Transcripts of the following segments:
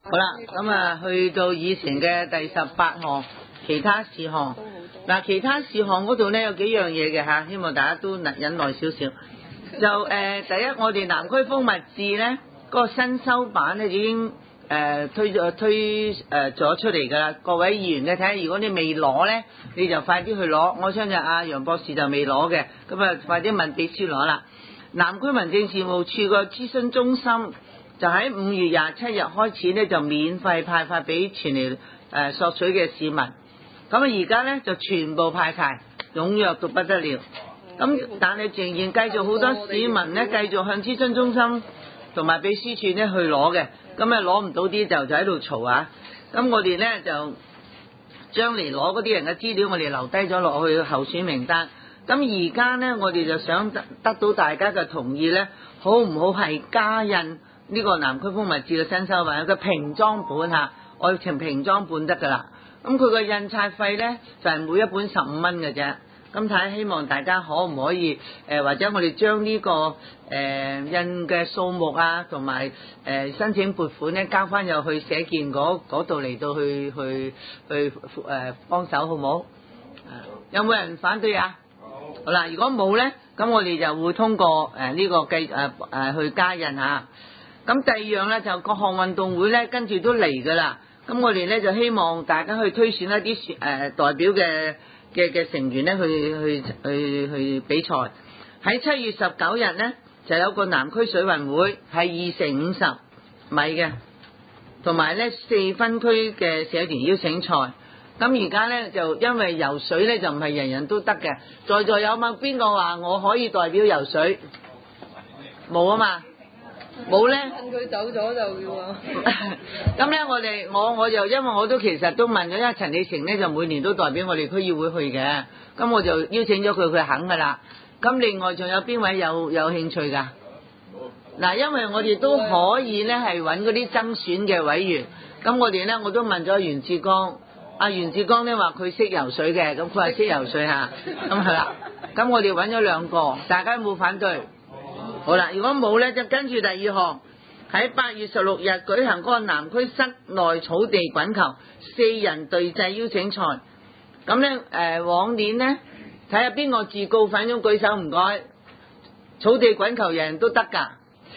好啦，咁啊，去到議程嘅第18項其他事項。嗱，其他事項嗰度咧有幾樣嘢嘅嚇，希望大家都忍耐少少。就第一，我哋南區蜂蜜誌咧嗰個新修版咧已經推咗出嚟㗎啦。各位議員咧睇下，如果你未攞咧，你就快啲去攞。我相信阿楊博士就未攞嘅，咁啊快啲問秘書攞啦。南區民政事務處個諮詢中心就喺5月27日開始咧，就免費派發俾前嚟索取嘅市民。咁啊而家咧就全部派晒，踴躍到不得了。咁但係仍然繼續好多市民咧繼續向諮詢中心同埋秘書處咧去攞嘅，咁啊攞唔到啲就喺度嘈啊。咁我哋咧就將嚟攞嗰啲人嘅資料，我哋留低咗落去候選名單。咁而家咧，我哋就想得到大家嘅同意咧，好唔好係加印呢個南區蜂蜜誌嘅新修版嘅平裝本嚇，愛情平裝本得㗎啦。咁佢個印刷費咧就係每一本15蚊嘅啫。咁睇下希望大家可唔可以或者我哋將呢個印嘅數目啊，同埋申請撥款咧交翻入去社建嗰度嚟到去幫手，好唔好？有冇人反對啊？好啦，如果冇咧，咁我哋就會通過呢個去加印嚇。咁第二樣咧就各項運動會咧跟住都嚟㗎啦。咁我哋咧就希望大家去推選一啲代表嘅成員咧去比賽。喺7月19日咧就有個南區水運會係2乘50米嘅，同埋咧4分區嘅社團邀請賽。咁而家咧就因為游水咧就唔係人人都得嘅，在座有冇邊個話我可以代表游水？冇啊嘛，冇咧。趁佢走咗就要啊。咁咧我就因為我都其實都問咗，因為陳理成咧就每年都代表我哋區議會去嘅，咁我就邀請咗佢肯㗎啦。咁另外仲有邊位有興趣㗎？嗱，因為我哋都可以咧係揾嗰啲爭選嘅委員，咁我哋咧我都問咗袁志剛。阿袁志剛咧話佢識游水嘅，咁佢話識游水嚇，咁係啦。咁我哋揾咗2個，大家有冇反對？好啦，如果冇咧，就跟住第2項，喺8月16日舉行嗰個南區室內草地滾球4人對制邀請賽。咁咧往年咧睇下邊個自告奮勇舉手唔該，草地滾球人人都得㗎，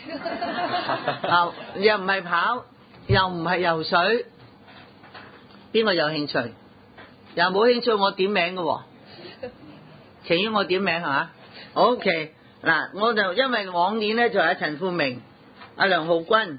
又唔係跑，又唔係游水。邊個有興趣？又冇興趣，我點名嘅喎。情願我點名係嘛 ？OK 嗱，我就因為往年咧就係陳富明、阿梁浩君。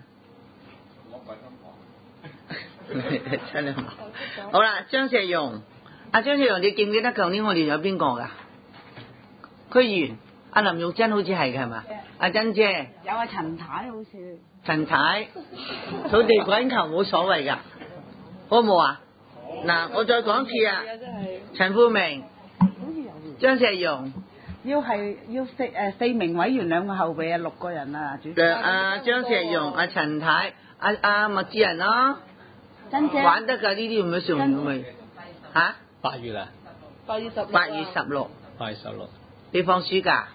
好啦，張石蓉，張石蓉，你記唔記得舊年我哋有邊個㗎？區議員阿林玉珍好似係嘅係嘛？阿珍姐。有阿陳太好似。陳太，草地滾球冇所謂㗎。好冇啊？嗱，我再講一次啊！陳富明、張石蓉， 要4名委員2個後備啊，6個人啊，主席。 張石蓉、阿陳太、阿麥志仁咯， 珍姐玩得㗎呢啲，唔係上唔係嚇 ？8月啊 ？8月16。 8月16。 你放暑假？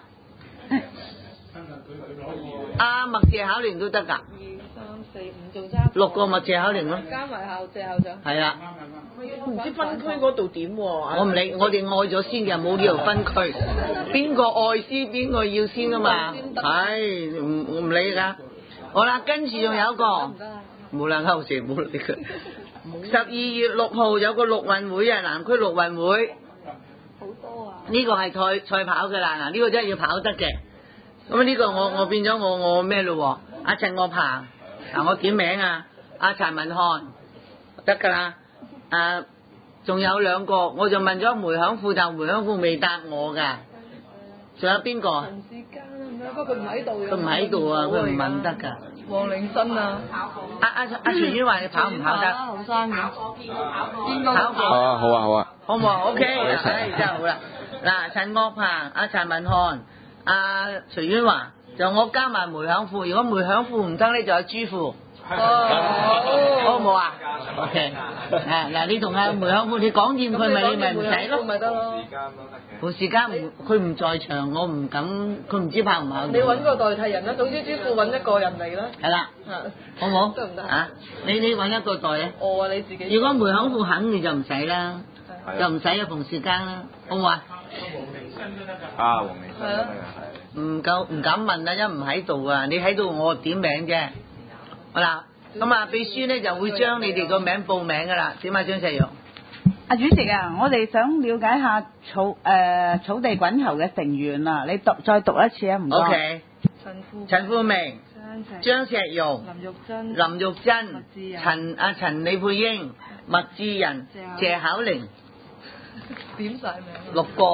阿麥謝考聯都得㗎。 仲差 6個麥謝考聯咯。 加埋校長。 係啦。 唔知分區嗰度點喎？ 我唔理，我哋愛咗先嘅，冇理由分區。邊個愛先，邊個要先啊嘛？係，我唔理㗎。好啦，跟住仲有一個，冇啦，後時冇理佢。12月6號有個陸運會啊，南區陸運會。 好多啊！ 呢個係賽跑㗎啦，嗱呢個真係要跑得嘅。咁呢個我變咗我咩咯？阿陳岳鵬，我點名啊？阿陳文漢得㗎啦。仲有2個，我就問咗梅享富，但梅享富未答我㗎。仲有邊個？ 陳志嘉啊，不過佢唔喺度。 佢唔喺度啊，佢唔問得㗎。 黃凌新啊。 阿徐婉華，你跑唔跑得？ 後生嘅。 跑過。 好啊。 好唔好 ？OK，真係好啦。嗱，陳岳鵬、阿陳文漢、阿徐婉華，就我加埋梅享富。如果梅享富唔得咧，就有朱富。好唔好啊？ OK， 嗱，你同阿梅香富你講掂佢咪你咪唔使咯， 咪得咯。 胡士嘉佢唔在場，我唔敢，佢唔知跑唔跑到。 你揾個代替人啦，總之支付揾一個人嚟啦。 係啦，好唔好？ 得唔得啊？你揾一個代啊？ 我啊，你自己。 如果梅香富肯，你就唔使啦，就唔使有馮士嘉啦，好唔好啊？ 黃明生都得㗎， 唔敢問啦，因唔喺度啊！你喺度我點名啫。好啦，咁啊，秘書咧就會將你哋個名報名噶啦。點啊，張世玉？ 阿主席啊，我哋想了解下草地滾球嘅成員啊，你再讀一次啊，唔該。 OK。陳富明、張石玉、林玉珍、陳李佩英、麥志仁、謝巧玲， 點晒名。 6個，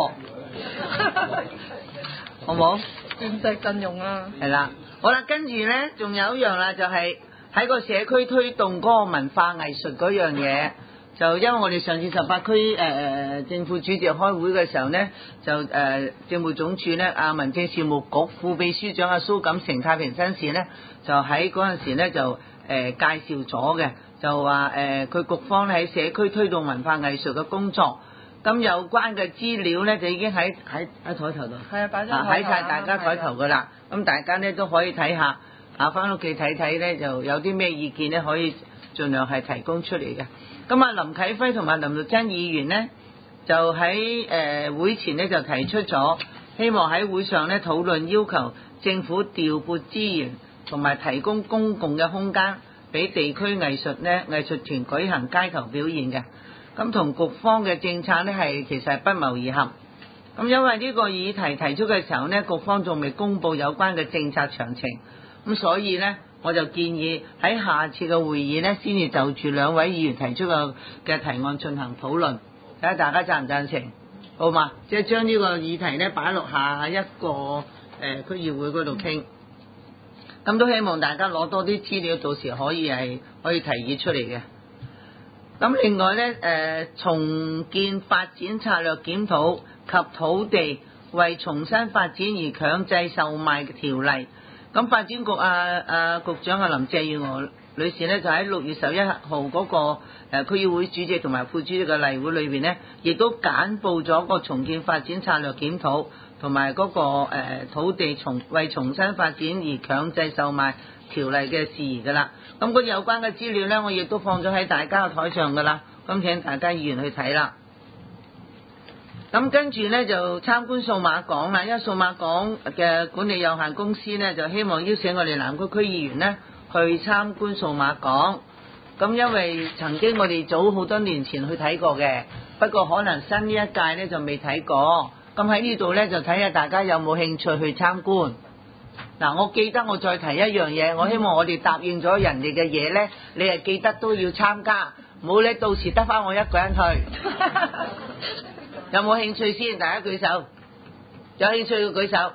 好唔好？ 鑽石陣容啊！ 係啦，好啦，跟住咧仲有一樣啦，就係喺個社區推動嗰個文化藝術嗰樣嘢。就因為我哋上次18區政府主席開會嘅時候呢，就政務總署呢，民政事務局副秘書長蘇錦成太平紳士呢，就喺嗰陣時呢就介紹咗嘅，就話佢局方喺社區推動文化藝術嘅工作，咁有關嘅資料呢，就已經喺台頭度， 係啊，擺咗喺晒大家台頭噶啦，咁大家呢都可以睇下，翻屋企睇睇呢，就有啲咩意見呢，可以盡量係提供出嚟嘅。咁啊，林啟輝同埋林玉珍議員呢，就喺會前呢就提出咗，希望喺會上呢討論要求政府調撥資源同埋提供公共嘅空間俾地區藝術團舉行街頭表演嘅。咁同局方嘅政策呢其實係不謀而合。咁因為呢個議題提出嘅時候呢，局方仲未公布有關嘅政策詳情，咁所以呢，我就建議喺下次嘅會議呢，先至就住兩位議員提出嘅提案進行討論，睇下大家贊唔贊成，好嘛？即係將呢個議題呢擺落下一個區議會嗰度傾，咁都希望大家攞多啲資料，到時可以提議出嚟嘅。咁另外呢，重建發展策略檢討及土地為重新發展而強制售賣嘅條例。咁發展局局長林鄭月娥女士呢，就喺6月11號嗰個區議會主席同埋副主席嘅例會裏邊呢，亦都簡報咗個重建發展策略檢討同埋嗰個土地為重新發展而強制售賣條例嘅事宜噶啦。咁嗰有關嘅資料呢，我亦都放咗喺大家嘅台上噶啦，咁請大家議員去睇啦。咁跟住呢，就參觀數碼港啦，因為數碼港嘅管理有限公司呢，就希望邀請我哋南區區議員呢去參觀數碼港。咁因為曾經我哋早好多年前去睇過嘅，不過可能新呢一屆呢就未睇過。咁喺呢度呢，就睇下大家有冇興趣去參觀。嗱，我記得我再提一樣嘢，我希望我哋答應咗人哋嘅嘢呢，你係記得都要參加，唔好咧到時得返我一個人去。有冇興趣先？大家舉手。有興趣要舉手。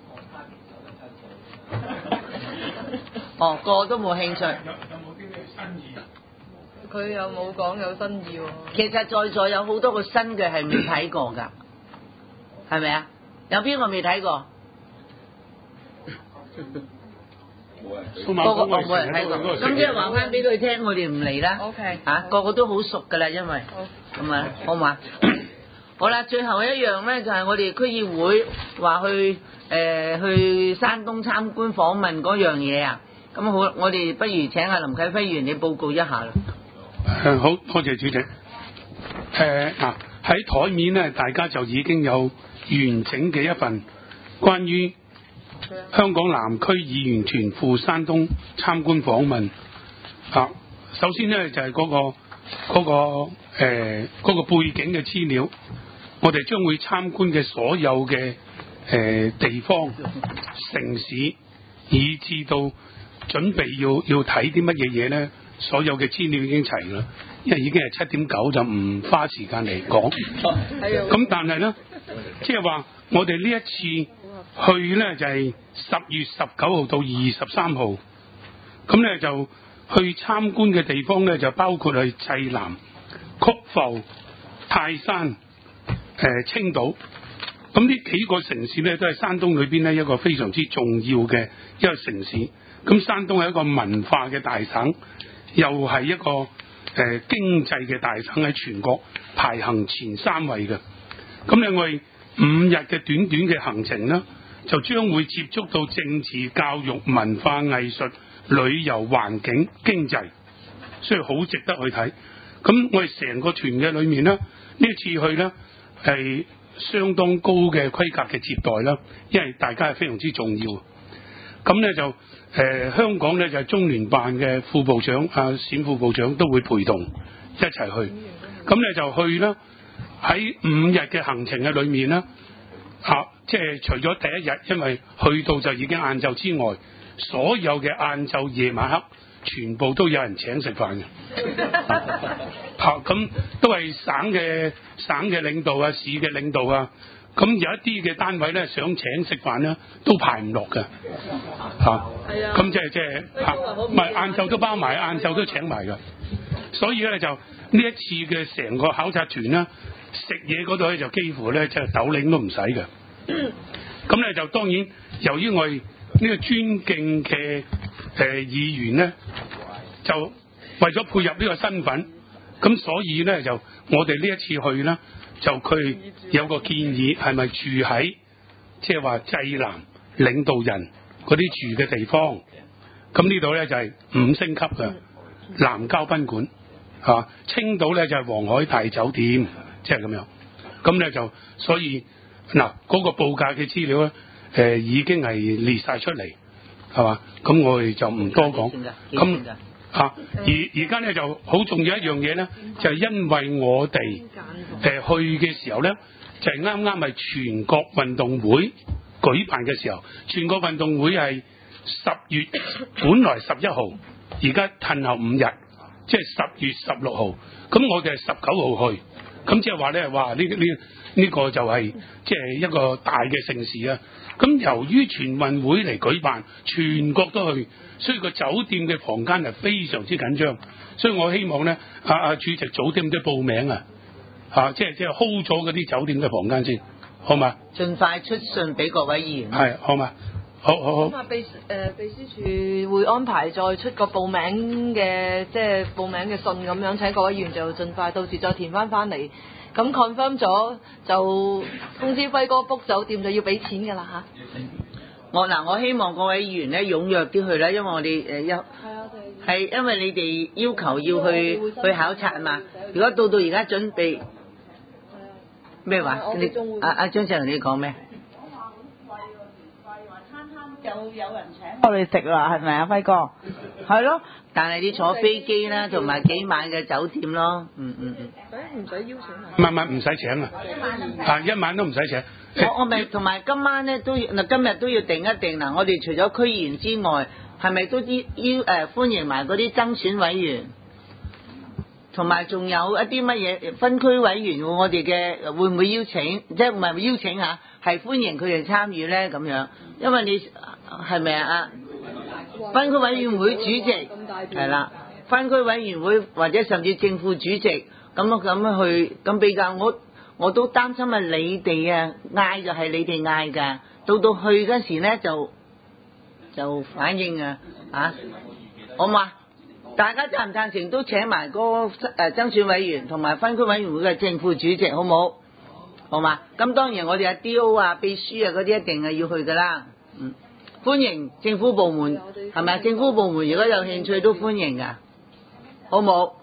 哦，個都冇興趣。 有冇啲咩新意？ 佢有冇講有新意喎？ 其實在座有好多個新嘅係未睇過㗎，係咪啊？有邊個未睇過？個個冇人睇過，咁即係話翻俾佢聽，我哋唔嚟啦。 OK。 個個都好熟㗎啦，因為咁啊，好嘛？好啦，最後一樣咧就係我哋區議會話去山東參觀訪問嗰樣嘢啊。咁好，我哋不如請阿林啟輝議員你報告一下啦。 好多謝主席。喺台面咧，大家就已經有完整嘅一份關於香港南區議員團赴山東參觀訪問。首先咧就係嗰個背景嘅資料，我哋將會參觀嘅所有嘅地方、城市，以至到準備要睇啲乜嘢嘢咧，所有嘅資料已經齊啦。因為已經係7:09，就唔花時間嚟講。咁但係咧，即係話我哋呢一次去咧就係10月19號到23號，咁咧就去參觀嘅地方咧就包括係濟南、曲阜、泰山、青島。咁呢幾個城市咧都係山東裏邊咧一個非常之重要嘅一個城市。咁山東係一個文化嘅大省，又係一個經濟嘅大省喺全國排行前3位嘅。咁另外5日嘅短短嘅行程呢，就將會接觸到政治、教育、文化、藝術、旅遊、環境、經濟，所以好值得去睇。咁我哋成個團嘅裏面呢，呢次去呢係相當高嘅規格嘅接待啦，因為大家係非常之重要。咁呢就香港呢就係中聯辦嘅副部長冼副部長都會陪同一齊去。咁呢就去啦，喺5日嘅行程嘅裏面呢，即係除咗第一日，因為去到就已經晏晝之外，所有嘅晏晝夜晚黑全部都有人請食飯嘅。咁都係省嘅領導市嘅領導啊。咁有一啲嘅單位咧想請食飯咧，都排唔落嘅。咁即係唔係晏晝都包埋，晏晝都請埋㗎。所以咧就呢一次嘅成個考察團咧，食嘢嗰度咧就幾乎咧即係豆領都唔使嘅。咁咧就當然由於我哋呢個尊敬嘅議員咧，就為咗配合呢個身份，咁所以咧就我哋呢一次去咧，就佢有個建議係咪住喺即係話濟南領導人嗰啲住嘅地方？咁呢度咧就係5星級嘅南郊賓館，青島咧就係皇海大酒店，即係咁樣。咁咧就所以嗱嗰個報價嘅資料咧，已經係列晒出嚟，係嘛？咁我哋就唔多講。咁而家咧就好重要一樣嘢咧，就係因為我哋去嘅時候咧，就係啱啱係全國運動會舉辦嘅時候，全國運動會係10月本來11號，而家褪後5日，即係10月16號。咁我哋係19號去，咁即係話咧，哇！呢個就係即係一個大嘅盛事啊！咁由於全運會嚟舉辦，全國都去，所以個酒店嘅房間係非常之緊張。所以我希望咧，主席早啲咁報名即係 hold 咗嗰啲酒店嘅房間先，好嘛？ 盡快出信俾各位議員。 係，好嘛？好。 咁秘書處會安排再出個報名嘅，即係報名嘅信咁樣，請各位議員就盡快到時再填翻嚟。咁 confirm 咗就通知輝哥 book 酒店就要俾錢㗎啦嚇。 我希望各位議員咧踴躍啲去啦，因為我哋係因為你哋要求要去考察啊嘛。如果到而家準備咩話？阿張志雄你講咩？ 有人請我哋食啦，係咪啊，輝哥？係咯， 但係你坐飛機啦，同埋幾晚嘅酒店咯， 唔使邀請唔使請啊，一晚都唔使請。 我咪同埋今晚咧都要今日都要定一定嗱，我哋除咗區議員之外，係咪都歡迎埋嗰啲增選委員，同埋仲有一啲乜嘢分區委員，我哋嘅會唔會邀請？即係唔係邀請嚇，係歡迎佢哋參與咧咁樣，因為你係咪啊？分區委員會主席係啦，分區委員會或者甚至正副主席咁去，咁比較我都擔心你哋嗌就係你哋嗌㗎，到去嗰時咧就反應好嘛？大家贊唔贊成都請埋嗰增選委員同埋分區委員會嘅正副主席，好冇？好嘛？咁當然我哋DO 秘書嗰啲一定係要去㗎啦。歡迎政府部門係咪？政府部門如果有興趣都歡迎㗎，好冇？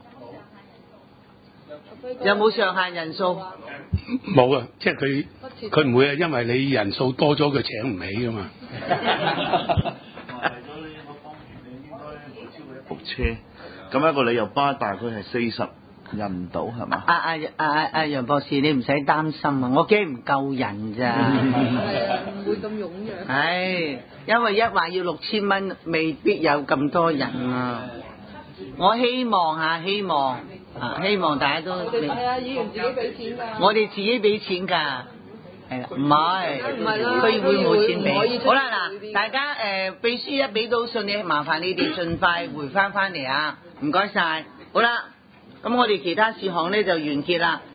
有冇上限人數？ 冇啊，即係佢唔會因為你人數多咗佢請唔起㗎嘛。 部車，咁一個旅遊巴大概係40人到係嘛？ 楊博士，你唔使擔心啊，我驚唔夠人咋。 唔會咁踴躍。 因為一話要6000蚊，未必有咁多人啊。我希望大家都係啊，議員自己俾錢㗎。 我哋自己俾錢㗎。係啦，唔係啦，區議會冇錢俾。好啦，嗱，大家秘書一俾到信你，麻煩你哋盡快回翻嚟啊！唔該晒。好啦，咁我哋其他事項咧就完結啦。